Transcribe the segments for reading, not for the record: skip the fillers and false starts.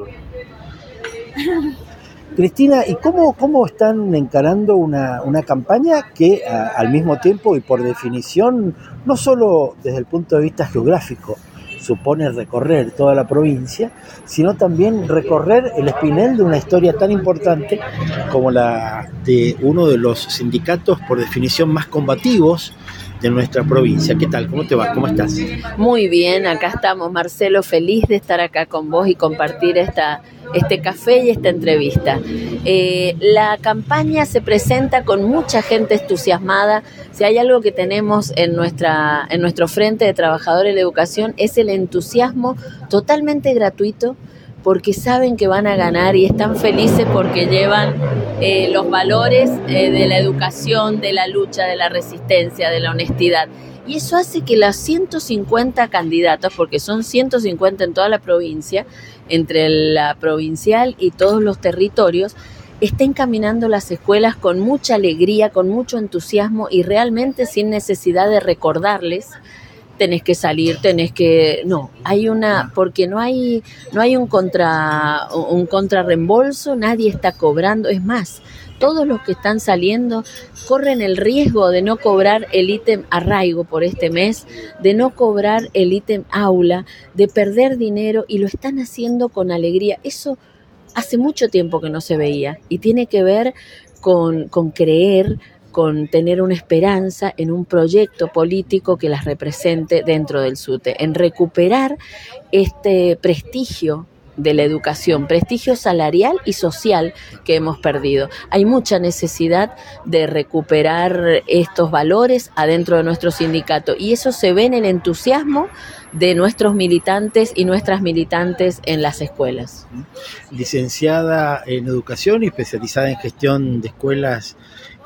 Cristina, ¿y cómo están encarando una campaña que al mismo tiempo y por definición, no solo desde el punto de vista geográfico, supone recorrer toda la provincia, sino también recorrer el espinel de una historia tan importante como la de uno de los sindicatos por definición más combativos de nuestra provincia? ¿Qué tal? ¿Cómo te va? ¿Cómo estás? Muy bien, acá estamos, Marcelo, feliz de estar acá con vos y compartir este café y esta entrevista. La campaña se presenta con mucha gente entusiasmada. Si hay algo que tenemos en nuestro Frente de Trabajadores de la Educación es el entusiasmo totalmente gratuito, porque saben que van a ganar y están felices porque llevan los valores de la educación, de la lucha, de la resistencia, de la honestidad. Y eso hace que los 150 candidatos, porque son 150 en toda la provincia, entre la provincial y todos los territorios, estén caminando las escuelas con mucha alegría, con mucho entusiasmo y realmente sin necesidad de recordarles tenés que salir, porque no hay un contrarreembolso, nadie está cobrando, es más, todos los que están saliendo corren el riesgo de no cobrar el ítem arraigo por este mes, de no cobrar el ítem aula, de perder dinero, y lo están haciendo con alegría. Eso hace mucho tiempo que no se veía y tiene que ver con creer, con tener una esperanza en un proyecto político que las represente dentro del SUTE, en recuperar este prestigio de la educación, prestigio salarial y social que hemos perdido. Hay mucha necesidad de recuperar estos valores adentro de nuestro sindicato y eso se ve en el entusiasmo de nuestros militantes y nuestras militantes en las escuelas. Licenciada en Educación y especializada en gestión de escuelas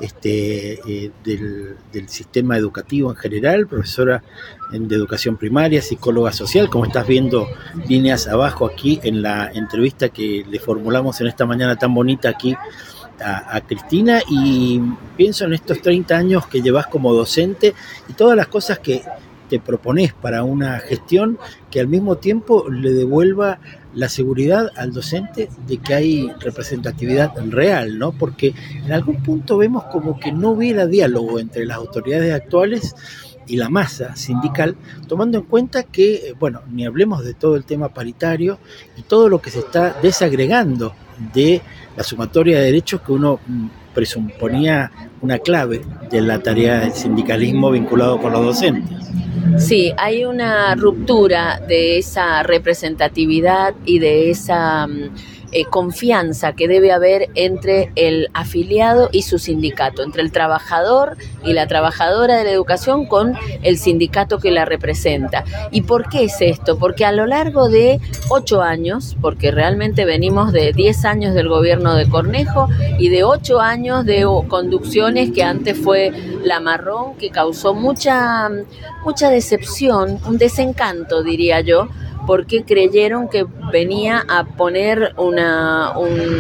del sistema educativo en general, profesora de educación primaria, psicóloga social, como estás viendo líneas abajo aquí en la entrevista que le formulamos en esta mañana tan bonita aquí a Cristina, y pienso en estos 30 años que llevas como docente y todas las cosas que te propones para una gestión que al mismo tiempo le devuelva la seguridad al docente de que hay representatividad real, ¿no? Porque en algún punto vemos como que no hubiera diálogo entre las autoridades actuales y la masa sindical, tomando en cuenta que, ni hablemos de todo el tema paritario y todo lo que se está desagregando de la sumatoria de derechos que uno presuponía una clave de la tarea del sindicalismo vinculado con los docentes. Sí, hay una ruptura de esa representatividad y de esa confianza que debe haber entre el afiliado y su sindicato, entre el trabajador y la trabajadora de la educación con el sindicato que la representa. ¿Y por qué es esto? Porque a lo largo de 8 años, porque realmente venimos de 10 años del gobierno de Cornejo y de 8 años de conducciones que antes fue la Marrón, que causó mucha decepción, un desencanto, diría yo, porque creyeron que venía a poner una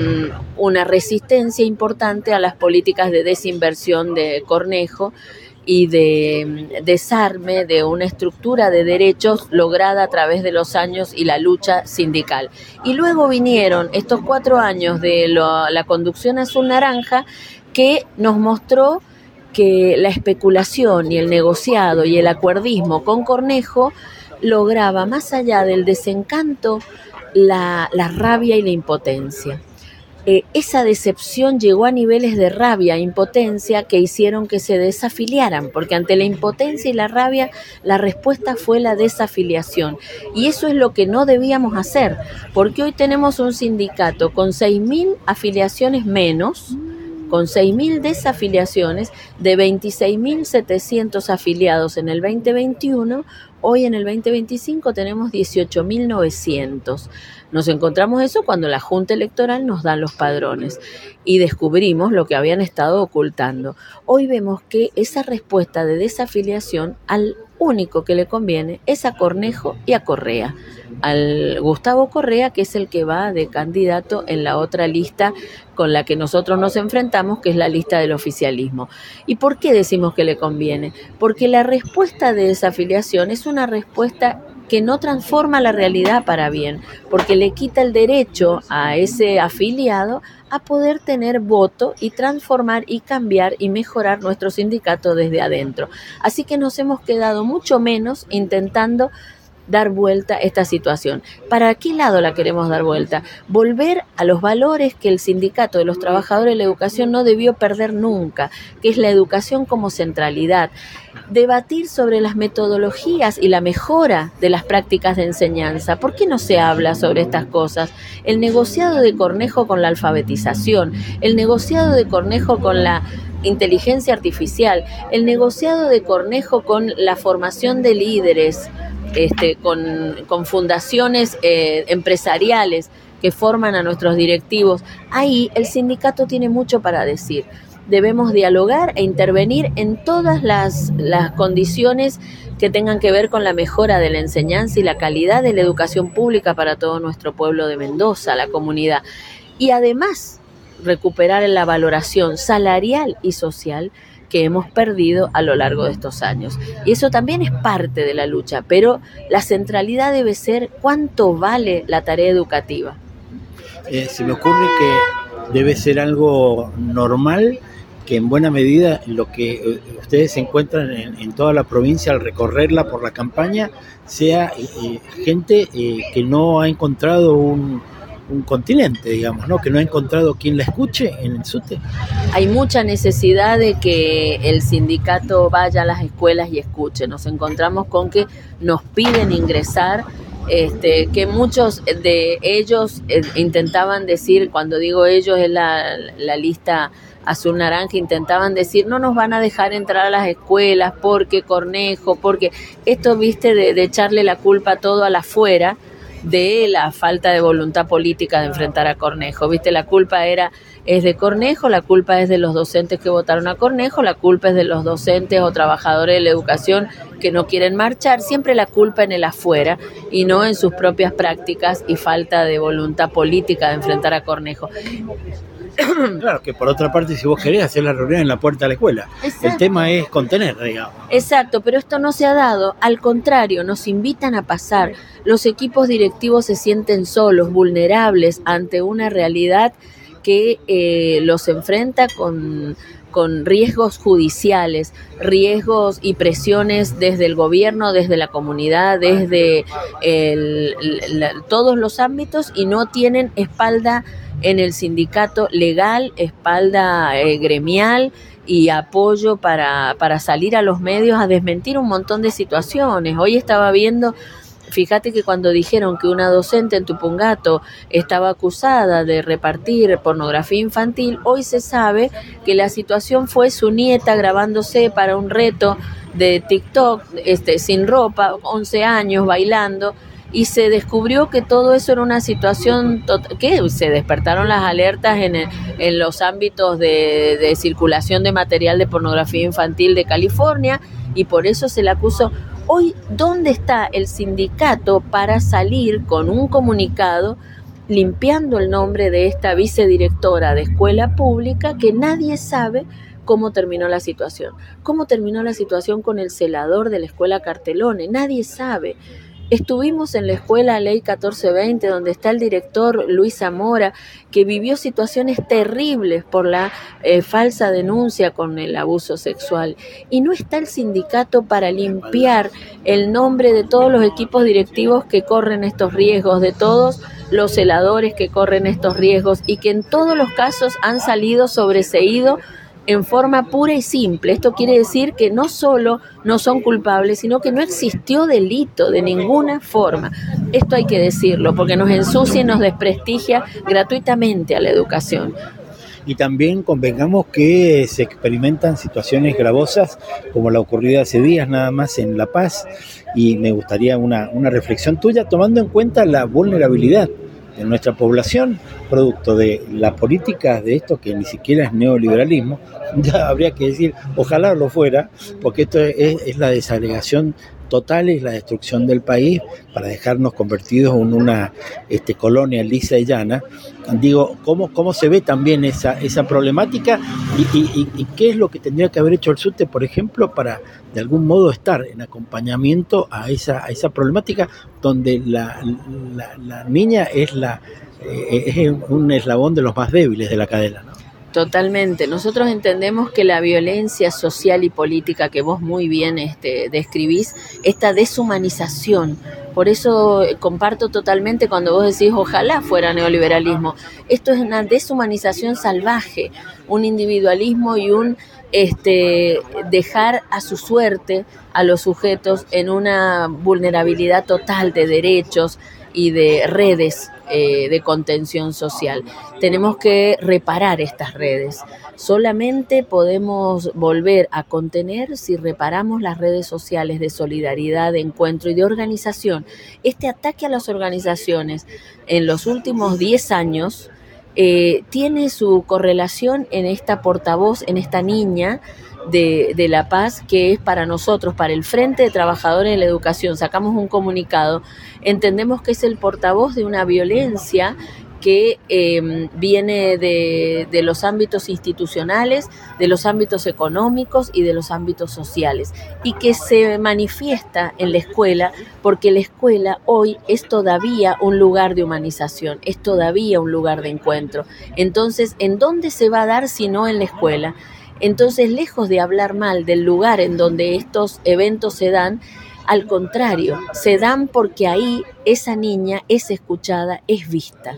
resistencia importante a las políticas de desinversión de Cornejo y de desarme de una estructura de derechos lograda a través de los años y la lucha sindical. Y luego vinieron estos 4 años de la conducción azul-naranja que nos mostró que la especulación y el negociado y el acuerdismo con Cornejo lograba, más allá del desencanto, la rabia y la impotencia. Esa decepción llegó a niveles de rabia e impotencia que hicieron que se desafiliaran, porque ante la impotencia y la rabia, la respuesta fue la desafiliación. Y eso es lo que no debíamos hacer, porque hoy tenemos un sindicato con 6.000 afiliaciones menos, con 6.000 desafiliaciones, de 26.700 afiliados en el 2021, hoy en el 2025 tenemos 18.900. Nos encontramos eso cuando la Junta Electoral nos da los padrones y descubrimos lo que habían estado ocultando. Hoy vemos que esa respuesta de desafiliación al único que le conviene es a Cornejo y a Correa, al Gustavo Correa, que es el que va de candidato en la otra lista con la que nosotros nos enfrentamos, que es la lista del oficialismo. ¿Y por qué decimos que le conviene? Porque la respuesta de desafiliación es una respuesta que no transforma la realidad para bien, porque le quita el derecho a ese afiliado a poder tener voto y transformar y cambiar y mejorar nuestro sindicato desde adentro. Así que nos hemos quedado mucho menos intentando dar vuelta a esta situación. ¿Para qué lado la queremos dar vuelta? Volver a los valores que el sindicato de los trabajadores de la educación no debió perder nunca, que es la educación como centralidad. Debatir sobre las metodologías y la mejora de las prácticas de enseñanza. ¿Por qué no se habla sobre estas cosas? El negociado de Cornejo con la alfabetización, el negociado de Cornejo con la inteligencia artificial, el negociado de Cornejo con la formación de líderes, con fundaciones empresariales que forman a nuestros directivos. Ahí el sindicato tiene mucho para decir. Debemos dialogar e intervenir en todas las condiciones que tengan que ver con la mejora de la enseñanza y la calidad de la educación pública para todo nuestro pueblo de Mendoza, la comunidad. Y además, recuperar la valoración salarial y social que hemos perdido a lo largo de estos años. Y eso también es parte de la lucha, pero la centralidad debe ser cuánto vale la tarea educativa. Se me ocurre que debe ser algo normal, que en buena medida lo que ustedes encuentran en toda la provincia al recorrerla por la campaña sea gente que no ha encontrado un continente, digamos, ¿no? Que no ha encontrado quien la escuche en el SUTE. Hay mucha necesidad de que el sindicato vaya a las escuelas y escuche. Nos encontramos con que nos piden ingresar, que muchos de ellos intentaban decir, cuando digo ellos es la lista azul naranja, intentaban decir no nos van a dejar entrar a las escuelas porque Cornejo, porque esto, viste, de echarle la culpa todo a la afuera, de la falta de voluntad política de enfrentar a Cornejo, viste, la culpa es de Cornejo, la culpa es de los docentes que votaron a Cornejo, la culpa es de los docentes o trabajadores de la educación que no quieren marchar, siempre la culpa en el afuera y no en sus propias prácticas y falta de voluntad política de enfrentar a Cornejo. Claro, que por otra parte, si vos querés hacer la reunión en la puerta de la escuela, exacto, el tema es contener, digamos. Exacto, pero esto no se ha dado, al contrario, nos invitan a pasar. Los equipos directivos se sienten solos, vulnerables ante una realidad que los enfrenta con riesgos judiciales, riesgos y presiones desde el gobierno, desde la comunidad, desde todos los ámbitos, y no tienen espalda en el sindicato legal, espalda gremial y apoyo para salir a los medios a desmentir un montón de situaciones. Hoy estaba viendo, fíjate que cuando dijeron que una docente en Tupungato estaba acusada de repartir pornografía infantil, hoy se sabe que la situación fue su nieta grabándose para un reto de TikTok, sin ropa, 11 años, bailando, y se descubrió que todo eso era una situación que se despertaron las alertas en los ámbitos de circulación de material de pornografía infantil de California, y por eso se le acusó. Hoy, ¿dónde está el sindicato para salir con un comunicado limpiando el nombre de esta vicedirectora de escuela pública que nadie sabe cómo terminó la situación? ¿Cómo terminó la situación con el celador de la escuela Cartelone? Nadie sabe. Estuvimos en la escuela Ley 1420, donde está el director Luis Zamora, que vivió situaciones terribles por la falsa denuncia con el abuso sexual. Y no está el sindicato para limpiar el nombre de todos los equipos directivos que corren estos riesgos, de todos los celadores que corren estos riesgos y que en todos los casos han salido sobreseídos en forma pura y simple. Esto quiere decir que no solo no son culpables, sino que no existió delito de ninguna forma. Esto hay que decirlo, porque nos ensucia y nos desprestigia gratuitamente a la educación. Y también convengamos que se experimentan situaciones gravosas como la ocurrida hace días nada más en La Paz, y me gustaría una reflexión tuya tomando en cuenta la vulnerabilidad de nuestra población, producto de las políticas de esto que ni siquiera es neoliberalismo. Ya habría que decir, ojalá lo fuera, porque esto es la desagregación total es la destrucción del país para dejarnos convertidos en una colonia lisa y llana. Digo, ¿cómo se ve también esa problemática y qué es lo que tendría que haber hecho el SUTE, por ejemplo, para de algún modo estar en acompañamiento a esa problemática donde la niña es un eslabón de los más débiles de la cadena, ¿no? Totalmente. Nosotros entendemos que la violencia social y política que vos muy bien describís, esta deshumanización, por eso comparto totalmente cuando vos decís ojalá fuera neoliberalismo. Esto es una deshumanización salvaje, un individualismo y un dejar a su suerte a los sujetos en una vulnerabilidad total de derechos y de redes de contención social. Tenemos que reparar estas redes. Solamente podemos volver a contener si reparamos las redes sociales de solidaridad, de encuentro y de organización. Este ataque a las organizaciones en los últimos 10 años tiene su correlación en esta portavoz, en esta niña de La Paz, que es para nosotros, para el Frente de Trabajadores de la Educación. Sacamos un comunicado, entendemos que es el portavoz de una violencia que viene de los ámbitos institucionales, de los ámbitos económicos y de los ámbitos sociales, y que se manifiesta en la escuela, porque la escuela hoy es todavía un lugar de humanización, es todavía un lugar de encuentro. Entonces, ¿en dónde se va a dar si no en la escuela? Entonces, lejos de hablar mal del lugar en donde estos eventos se dan, al contrario, se dan porque ahí esa niña es escuchada, es vista.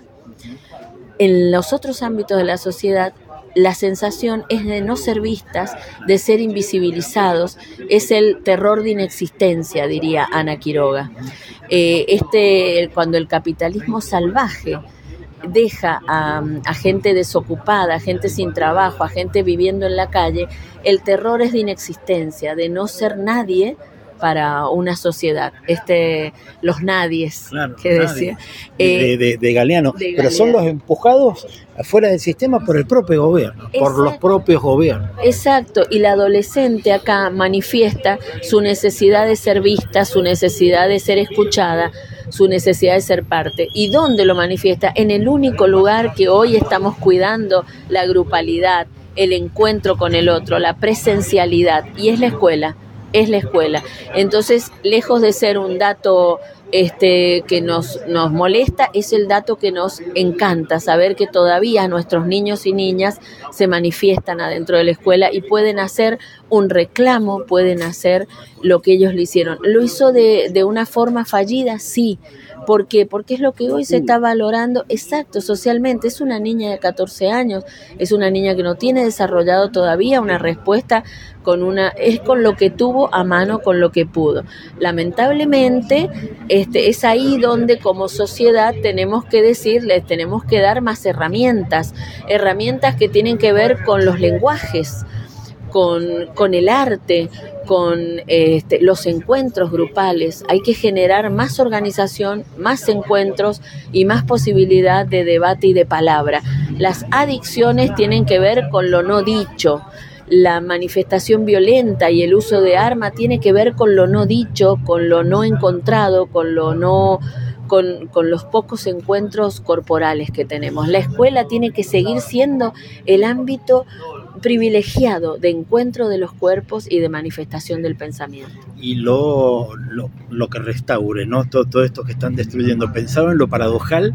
En los otros ámbitos de la sociedad, la sensación es de no ser vistas, de ser invisibilizados, es el terror de inexistencia, diría Ana Quiroga. Cuando el capitalismo salvaje deja a gente desocupada, a gente sin trabajo, a gente viviendo en la calle, el terror es de inexistencia, de no ser nadie para una sociedad. Los nadies, claro, que decía. De Galeano. Pero son los empujados afuera del sistema por el propio gobierno, por los propios gobiernos. Exacto, y la adolescente acá manifiesta su necesidad de ser vista, su necesidad de ser escuchada, su necesidad de ser parte. ¿Y dónde lo manifiesta? En el único lugar que hoy estamos cuidando la grupalidad, el encuentro con el otro, la presencialidad, y es la escuela. Es la escuela. Entonces, lejos de ser un dato que nos molesta, es el dato que nos encanta, saber que todavía nuestros niños y niñas se manifiestan adentro de la escuela y pueden hacer un reclamo, pueden hacer lo que ellos le hicieron. ¿Lo hizo de una forma fallida? Sí. ¿Por qué? Porque es lo que hoy se está valorando, exacto, socialmente. Es una niña de 14 años, es una niña que no tiene desarrollado todavía una respuesta es con lo que tuvo a mano, con lo que pudo. Lamentablemente, es ahí donde como sociedad tenemos que decirles, tenemos que dar más herramientas que tienen que ver con los lenguajes, con el arte, con los encuentros grupales. Hay que generar más organización, más encuentros y más posibilidad de debate y de palabra. Las adicciones tienen que ver con lo no dicho. La manifestación violenta y el uso de arma tiene que ver con lo no dicho, con lo no encontrado, con los pocos encuentros corporales que tenemos. La escuela tiene que seguir siendo el ámbito privilegiado de encuentro de los cuerpos y de manifestación del pensamiento. Y lo que restaure, ¿no? Todo esto que están destruyendo. Pensaba en lo paradojal,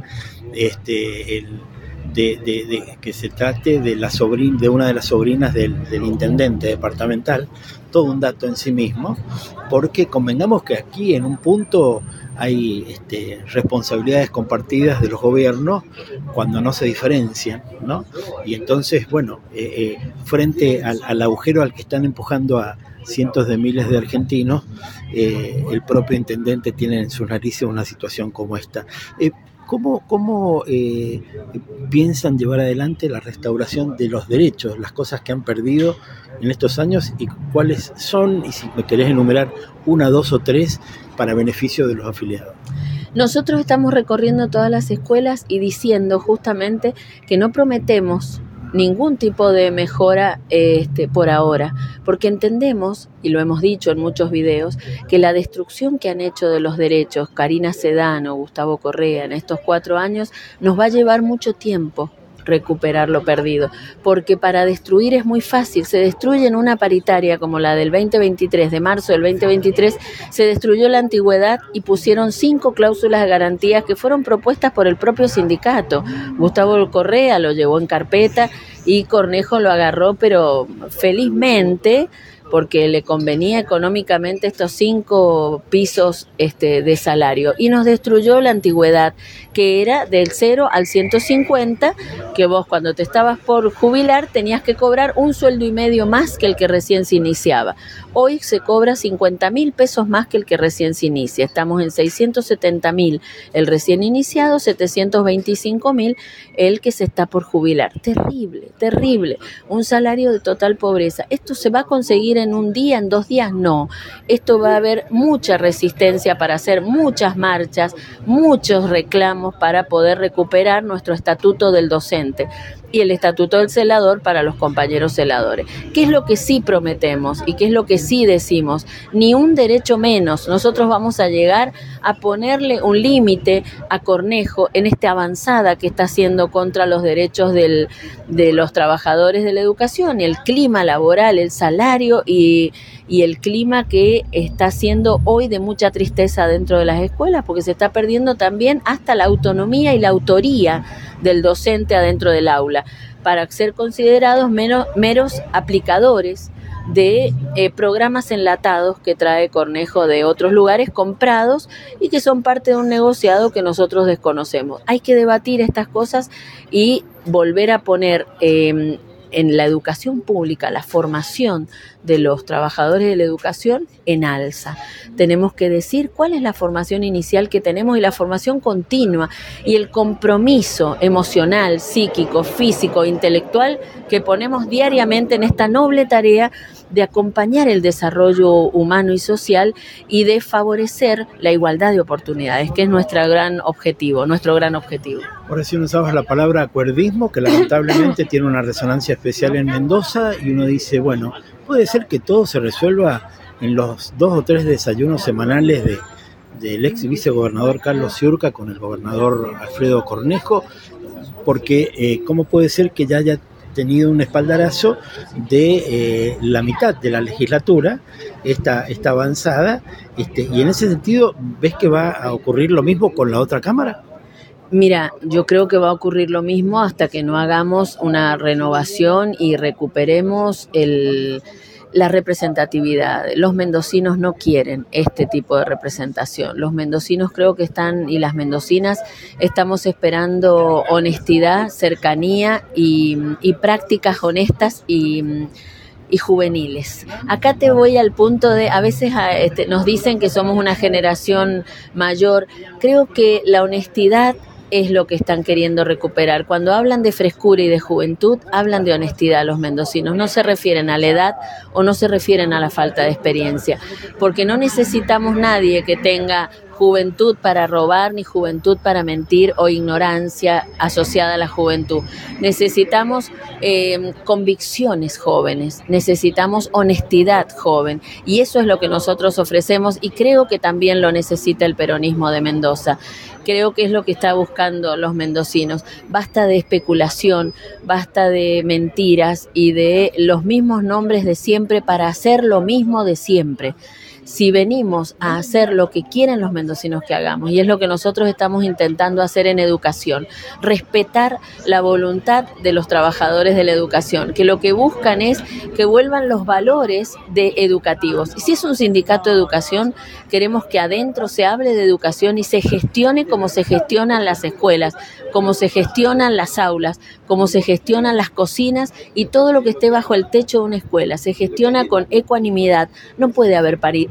de que se trate de una de las sobrinas del intendente departamental, todo un dato en sí mismo, porque convengamos que aquí en un punto hay responsabilidades compartidas de los gobiernos cuando no se diferencian, ¿no? Y entonces, bueno, frente al agujero al que están empujando a cientos de miles de argentinos, el propio intendente tiene en sus narices una situación como esta. ¿Cómo piensan llevar adelante la restauración de los derechos, las cosas que han perdido en estos años y cuáles son, y si me querés enumerar una, dos o tres, para beneficio de los afiliados? Nosotros estamos recorriendo todas las escuelas y diciendo justamente que no prometemos ningún tipo de mejora por ahora, porque entendemos, y lo hemos dicho en muchos videos, que la destrucción que han hecho de los derechos Karina Sedano, Gustavo Correa en estos 4 años nos va a llevar mucho tiempo recuperar lo perdido, porque para destruir es muy fácil. Se destruye en una paritaria como la del 2023, de marzo del 2023, se destruyó la antigüedad y pusieron 5 cláusulas de garantías que fueron propuestas por el propio sindicato. Gustavo Correa lo llevó en carpeta y Cornejo lo agarró, pero felizmente, porque le convenía económicamente estos 5 pisos de salario, y nos destruyó la antigüedad, que era del 0 al 150, que vos cuando te estabas por jubilar tenías que cobrar un sueldo y medio más que el que recién se iniciaba. Hoy se cobra 50.000 pesos más que el que recién se inicia. Estamos en 670.000 el recién iniciado, 725.000 el que se está por jubilar. Terrible, terrible. Un salario de total pobreza. ¿Esto se va a conseguir en un día, en 2 días? No. Esto va a haber mucha resistencia para hacer muchas marchas, muchos reclamos para poder recuperar nuestro estatuto del docente y el estatuto del celador para los compañeros celadores. ¿Qué es lo que sí prometemos y qué es lo que sí decimos? Ni un derecho menos. Nosotros vamos a llegar a ponerle un límite a Cornejo en esta avanzada que está haciendo contra los derechos de los trabajadores de la educación, el clima laboral, el salario y el clima que está siendo hoy de mucha tristeza dentro de las escuelas, porque se está perdiendo también hasta la autonomía y la autoría del docente adentro del aula, para ser considerados meros aplicadores de programas enlatados que trae Cornejo de otros lugares comprados y que son parte de un negociado que nosotros desconocemos. Hay que debatir estas cosas y volver a poner en la educación pública, la formación de los trabajadores de la educación en alza. Tenemos que decir cuál es la formación inicial que tenemos y la formación continua y el compromiso emocional, psíquico, físico, intelectual que ponemos diariamente en esta noble tarea de acompañar el desarrollo humano y social y de favorecer la igualdad de oportunidades, que es nuestro gran objetivo. Ahora sí usabas la palabra acuerdismo, que lamentablemente tiene una resonancia especial en Mendoza, y uno dice, bueno, puede ser que todo se resuelva en los 2 o 3 desayunos semanales del ex vicegobernador Carlos Ciurca con el gobernador Alfredo Cornejo, porque ¿cómo puede ser que ya haya tenido un espaldarazo de la mitad de la legislatura, esta avanzada, y en ese sentido, ¿ves que va a ocurrir lo mismo con la otra Cámara? Mira, yo creo que va a ocurrir lo mismo hasta que no hagamos una renovación y recuperemos la representatividad. Los mendocinos no quieren este tipo de representación. Los mendocinos creo que y las mendocinas estamos esperando honestidad, cercanía y prácticas honestas y juveniles. Acá te voy al punto de, a veces nos dicen que somos una generación mayor. Creo que la honestidad es lo que están queriendo recuperar. Cuando hablan de frescura y de juventud, hablan de honestidad los mendocinos. No se refieren a la edad o no se refieren a la falta de experiencia, porque no necesitamos nadie que tenga juventud para robar ni juventud para mentir o ignorancia asociada a la juventud. Necesitamos convicciones jóvenes, necesitamos honestidad joven, y eso es lo que nosotros ofrecemos, y creo que también lo necesita el peronismo de Mendoza. Creo que es lo que está buscando los mendocinos. Basta de especulación, basta de mentiras y de los mismos nombres de siempre para hacer lo mismo de siempre. Si venimos a hacer lo que quieren los mendocinos que hagamos, y es lo que nosotros estamos intentando hacer en educación, respetar la voluntad de los trabajadores de la educación, que lo que buscan es que vuelvan los valores educativos. Y si es un sindicato de educación, queremos que adentro se hable de educación y se gestione como se gestionan las escuelas, como se gestionan las aulas, como se gestionan las cocinas y todo lo que esté bajo el techo de una escuela. Se gestiona con ecuanimidad. No puede haber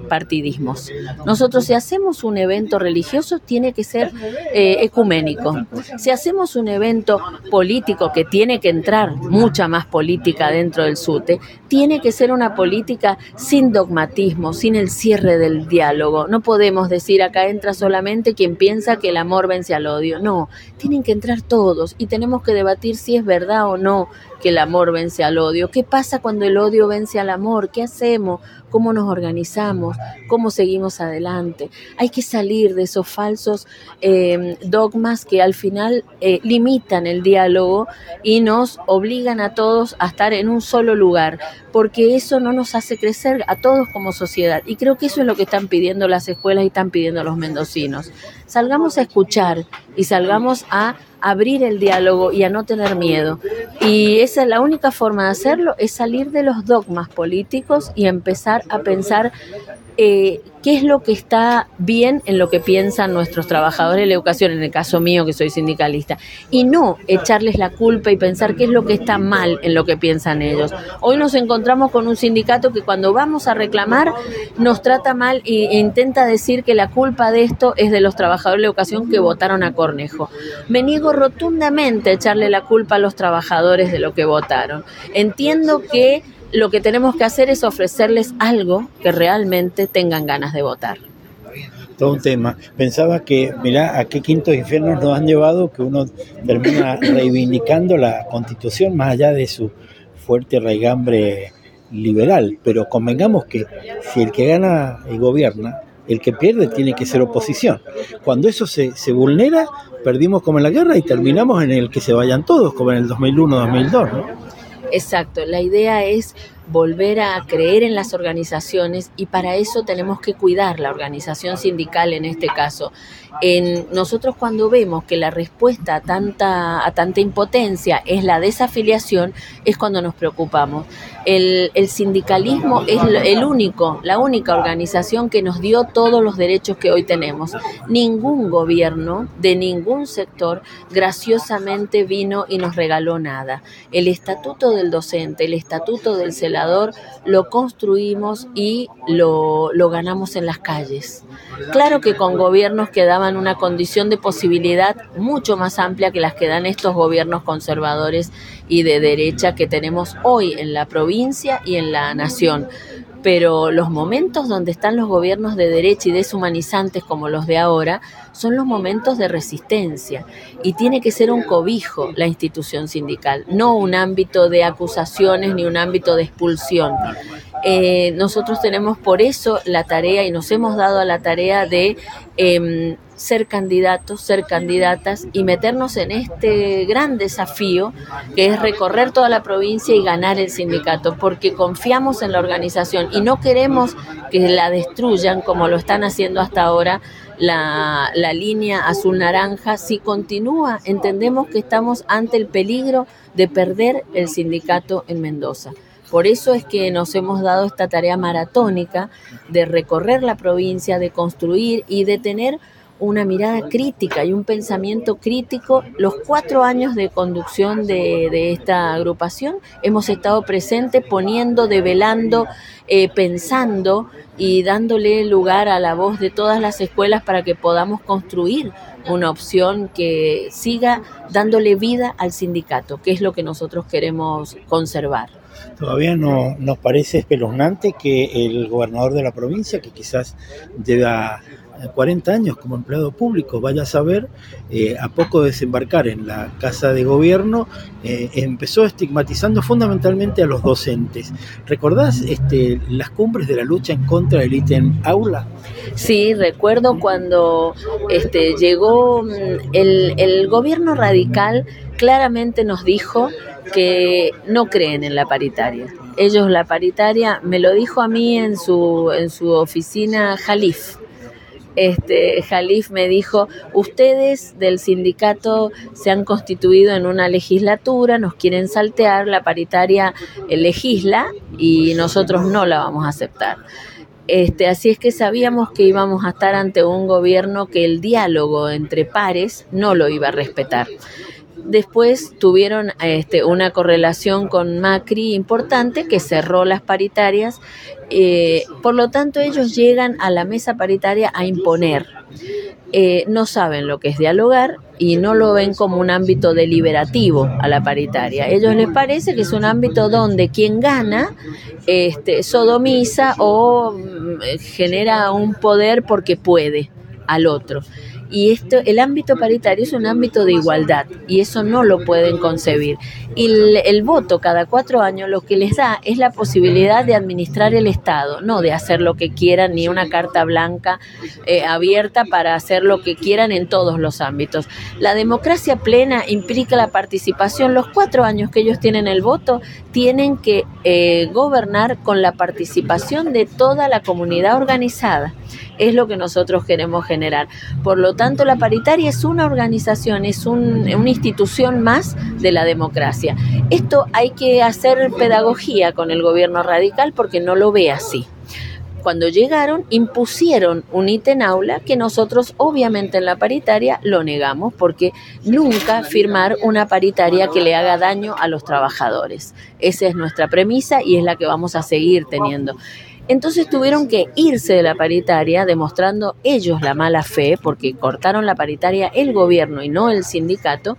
partidismos. Nosotros, si hacemos un evento religioso, tiene que ser ecuménico. Si hacemos un evento político, que tiene que entrar mucha más política dentro del SUTE, tiene que ser una política sin dogmatismo, sin el cierre del diálogo. No podemos decir acá entra solamente quien piensa que el amor vence al odio. No, tienen que entrar todos y tenemos que debatir si es verdad o no que el amor vence al odio. ¿Qué pasa cuando el odio vence al amor? ¿Qué hacemos? ¿Cómo nos organizamos? ¿Cómo seguimos adelante? Hay que salir de esos falsos dogmas que al final limitan el diálogo y nos obligan a todos a estar en un solo lugar, porque eso no nos hace crecer a todos como sociedad. Y creo que eso es lo que están pidiendo las escuelas y están pidiendo los mendocinos. Salgamos a escuchar y salgamos a abrir el diálogo y a no tener miedo. Y esa es la única forma de hacerlo, es salir de los dogmas políticos y empezar a pensar qué es lo que está bien en lo que piensan nuestros trabajadores de la educación, en el caso mío que soy sindicalista, y no echarles la culpa y pensar qué es lo que está mal en lo que piensan ellos. Hoy nos encontramos con un sindicato que cuando vamos a reclamar nos trata mal e intenta decir que la culpa de esto es de los trabajadores de la educación que votaron a Cornejo. Me niego rotundamente a echarle la culpa a los trabajadores de lo que votaron. Entiendo que lo que tenemos que hacer es ofrecerles algo que realmente tengan ganas de votar. Todo un tema. Pensaba que, mirá, a qué quintos infiernos nos han llevado que uno termina reivindicando la Constitución más allá de su fuerte raigambre liberal. Pero convengamos que si el que gana gobierna, el que pierde tiene que ser oposición. Cuando eso se vulnera, perdimos como en la guerra y terminamos en el que se vayan todos, como en el 2001-2002, ¿no? Exacto, la idea es volver a creer en las organizaciones y para eso tenemos que cuidar la organización sindical en este caso. Nosotros cuando vemos que la respuesta a tanta impotencia es la desafiliación, es cuando nos preocupamos. El sindicalismo es la única organización que nos dio todos los derechos que hoy tenemos. Ningún gobierno de ningún sector graciosamente vino y nos regaló nada. El estatuto del docente, el estatuto del celador, lo construimos y lo ganamos en las calles. Claro que con gobiernos que daban una condición de posibilidad mucho más amplia que las que dan estos gobiernos conservadores y de derecha que tenemos hoy en la provincia y en la nación. Pero los momentos donde están los gobiernos de derecha y deshumanizantes como los de ahora son los momentos de resistencia y tiene que ser un cobijo la institución sindical, no un ámbito de acusaciones ni un ámbito de expulsión. Nosotros tenemos por eso la tarea y nos hemos dado a la tarea de ser candidatos, ser candidatas y meternos en este gran desafío que es recorrer toda la provincia y ganar el sindicato, porque confiamos en la organización y no queremos que la destruyan como lo están haciendo hasta ahora. La línea azul-naranja, si continúa, entendemos que estamos ante el peligro de perder el sindicato en Mendoza. Por eso es que nos hemos dado esta tarea maratónica de recorrer la provincia, de construir y de tener una mirada crítica y un pensamiento crítico. Los 4 años de conducción de esta agrupación hemos estado presentes poniendo, develando, pensando y dándole lugar a la voz de todas las escuelas para que podamos construir una opción que siga dándole vida al sindicato, que es lo que nosotros queremos conservar. Todavía no nos parece espeluznante que el gobernador de la provincia, que quizás lleva 40 años como empleado público, vaya a saber, a poco de desembarcar en la Casa de Gobierno, empezó estigmatizando fundamentalmente a los docentes. ¿Recordás las cumbres de la lucha en contra del ítem aula? Sí, recuerdo cuando llegó el gobierno radical, claramente nos dijo que no creen en la paritaria. Ellos la paritaria, me lo dijo a mí en su oficina Jalif. Jalif me dijo, ustedes del sindicato se han constituido en una legislatura, nos quieren saltear, la paritaria legisla y nosotros no la vamos a aceptar. Así es que sabíamos que íbamos a estar ante un gobierno que el diálogo entre pares no lo iba a respetar. Después tuvieron una correlación con Macri importante, que cerró las paritarias. Por lo tanto, ellos llegan a la mesa paritaria a imponer. No saben lo que es dialogar y no lo ven como un ámbito deliberativo a la paritaria. A ellos les parece que es un ámbito donde quien gana sodomiza o genera un poder porque puede al otro. Y el ámbito paritario es un ámbito de igualdad y eso no lo pueden concebir. Y el voto cada 4 años lo que les da es la posibilidad de administrar el Estado, no de hacer lo que quieran, ni una carta blanca abierta para hacer lo que quieran en todos los ámbitos. La democracia plena implica la participación. Los 4 años que ellos tienen el voto tienen que gobernar con la participación de toda la comunidad organizada. Es lo que nosotros queremos generar. Por lo tanto, la paritaria es una organización, es una institución más de la democracia. Esto hay que hacer pedagogía con el gobierno radical porque no lo ve así. Cuando llegaron, impusieron un ítem aula que nosotros obviamente en la paritaria lo negamos, porque nunca firmar una paritaria que le haga daño a los trabajadores. Esa es nuestra premisa y es la que vamos a seguir teniendo. Entonces tuvieron que irse de la paritaria, demostrando ellos la mala fe, porque cortaron la paritaria el gobierno y no el sindicato,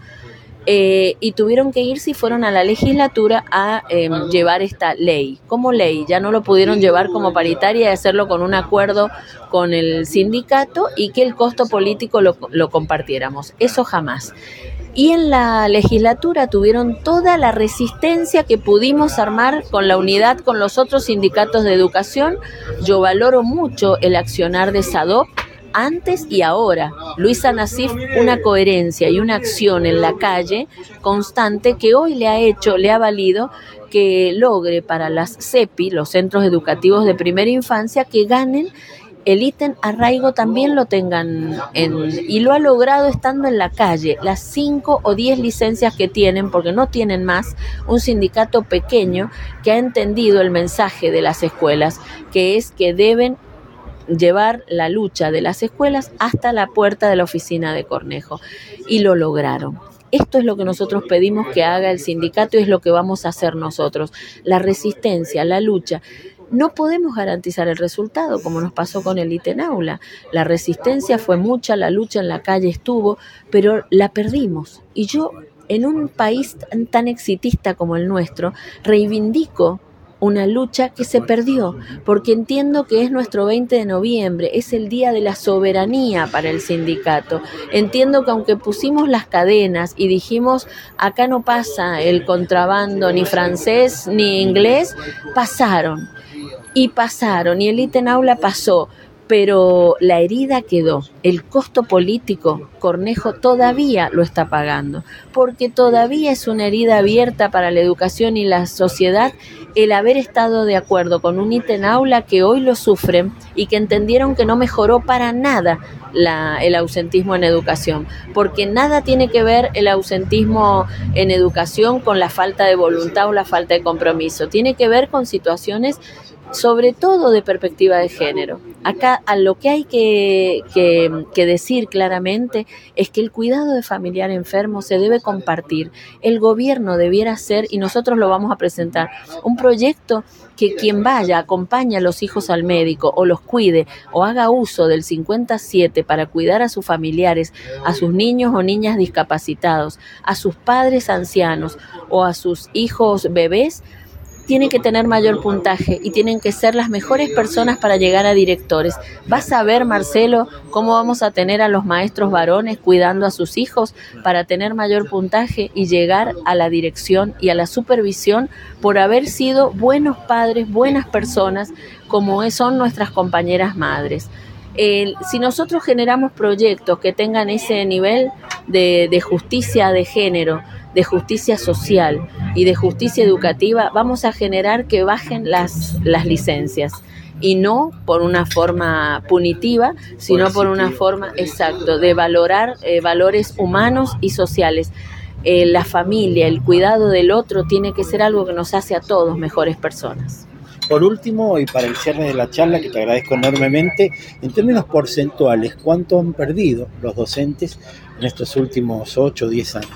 y tuvieron que irse y fueron a la legislatura a llevar esta ley. Como ley, ya no lo pudieron llevar como paritaria y hacerlo con un acuerdo con el sindicato y que el costo político lo compartiéramos. Eso jamás. Y en la legislatura tuvieron toda la resistencia que pudimos armar con la unidad con los otros sindicatos de educación. Yo valoro mucho el accionar de SADOP antes y ahora. Luisa Nassif, una coherencia y una acción en la calle constante que hoy le ha valido que logre para las CEPI, los centros educativos de primera infancia, que ganen el ítem arraigo, también lo tengan y lo ha logrado estando en la calle. Las 5 o 10 licencias que tienen, porque no tienen más, un sindicato pequeño que ha entendido el mensaje de las escuelas, que es que deben llevar la lucha de las escuelas hasta la puerta de la oficina de Cornejo, y lo lograron. Esto es lo que nosotros pedimos que haga el sindicato y es lo que vamos a hacer nosotros. La resistencia, la lucha. No podemos garantizar el resultado, como nos pasó con el ítem aula. La resistencia fue mucha, la lucha en la calle estuvo, pero la perdimos. Y yo, en un país tan exitista como el nuestro, reivindico una lucha que se perdió, porque entiendo que es nuestro 20 de noviembre, es el día de la soberanía para el sindicato. Entiendo que aunque pusimos las cadenas y dijimos, acá no pasa el contrabando ni francés ni inglés, pasaron y el ítem aula pasó, pero la herida quedó. El costo político, Cornejo todavía lo está pagando, porque todavía es una herida abierta para la educación y la sociedad el haber estado de acuerdo con un ítem aula que hoy lo sufren y que entendieron que no mejoró para nada el ausentismo en educación, porque nada tiene que ver el ausentismo en educación con la falta de voluntad o la falta de compromiso. Tiene que ver con situaciones sobre todo de perspectiva de género. Acá a lo que hay que decir claramente es que el cuidado de familiar enfermo se debe compartir. El gobierno debiera hacer, y nosotros lo vamos a presentar, un proyecto que quien vaya, acompañe a los hijos al médico o los cuide o haga uso del 57 para cuidar a sus familiares, a sus niños o niñas discapacitados, a sus padres ancianos o a sus hijos bebés, tienen que tener mayor puntaje y tienen que ser las mejores personas para llegar a directores. Vas a ver, Marcelo, cómo vamos a tener a los maestros varones cuidando a sus hijos para tener mayor puntaje y llegar a la dirección y a la supervisión por haber sido buenos padres, buenas personas, como son nuestras compañeras madres. Si nosotros generamos proyectos que tengan ese nivel de justicia de género, de justicia social y de justicia educativa, vamos a generar que bajen las licencias, y no por una forma punitiva, sino por una forma, exacto, de valorar valores humanos y sociales. La familia, el cuidado del otro tiene que ser algo que nos hace a todos mejores personas. Por último, y para el cierre de la charla, que te agradezco enormemente, en términos porcentuales, ¿cuánto han perdido los docentes en estos últimos 8 o 10 años?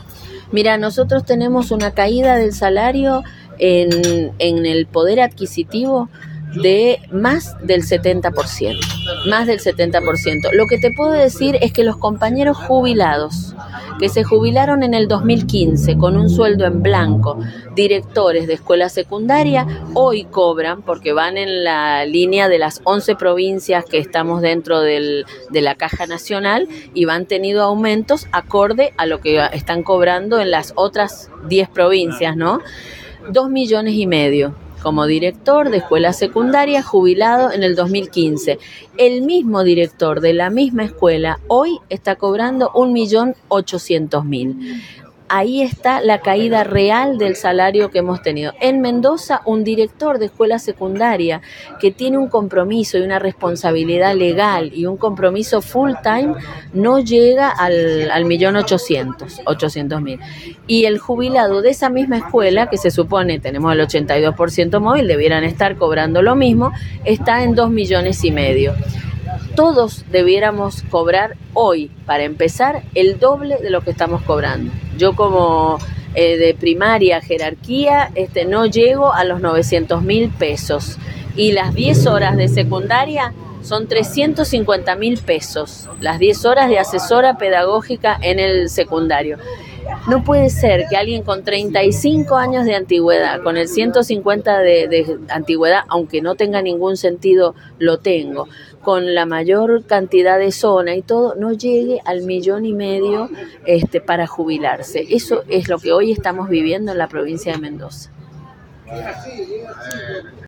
Mira, nosotros tenemos una caída del salario en el poder adquisitivo de más del 70%, más del 70%. Lo que te puedo decir es que los compañeros jubilados que se jubilaron en el 2015 con un sueldo en blanco, directores de escuela secundaria, hoy cobran, porque van en la línea de las 11 provincias que estamos dentro de la Caja Nacional y van teniendo aumentos acorde a lo que están cobrando en las otras 10 provincias, ¿no? 2,5 millones como director de escuela secundaria jubilado en el 2015. El mismo director de la misma escuela hoy está cobrando 1.800.000. Ahí está la caída real del salario que hemos tenido. En Mendoza, un director de escuela secundaria que tiene un compromiso y una responsabilidad legal y un compromiso full time no llega al 1.800.000. Y el jubilado de esa misma escuela, que se supone tenemos el 82% móvil, debieran estar cobrando lo mismo, está en 2,5 millones. Todos debiéramos cobrar hoy, para empezar, el doble de lo que estamos cobrando. Yo como de primaria jerarquía no llego a los 900.000 pesos y las 10 horas de secundaria son 350.000 pesos, las 10 horas de asesora pedagógica en el secundario. No puede ser que alguien con 35 años de antigüedad, con el 150 de antigüedad, aunque no tenga ningún sentido, lo tengo, con la mayor cantidad de zona y todo, no llegue al 1,5 millones para jubilarse. Eso es lo que hoy estamos viviendo en la provincia de Mendoza.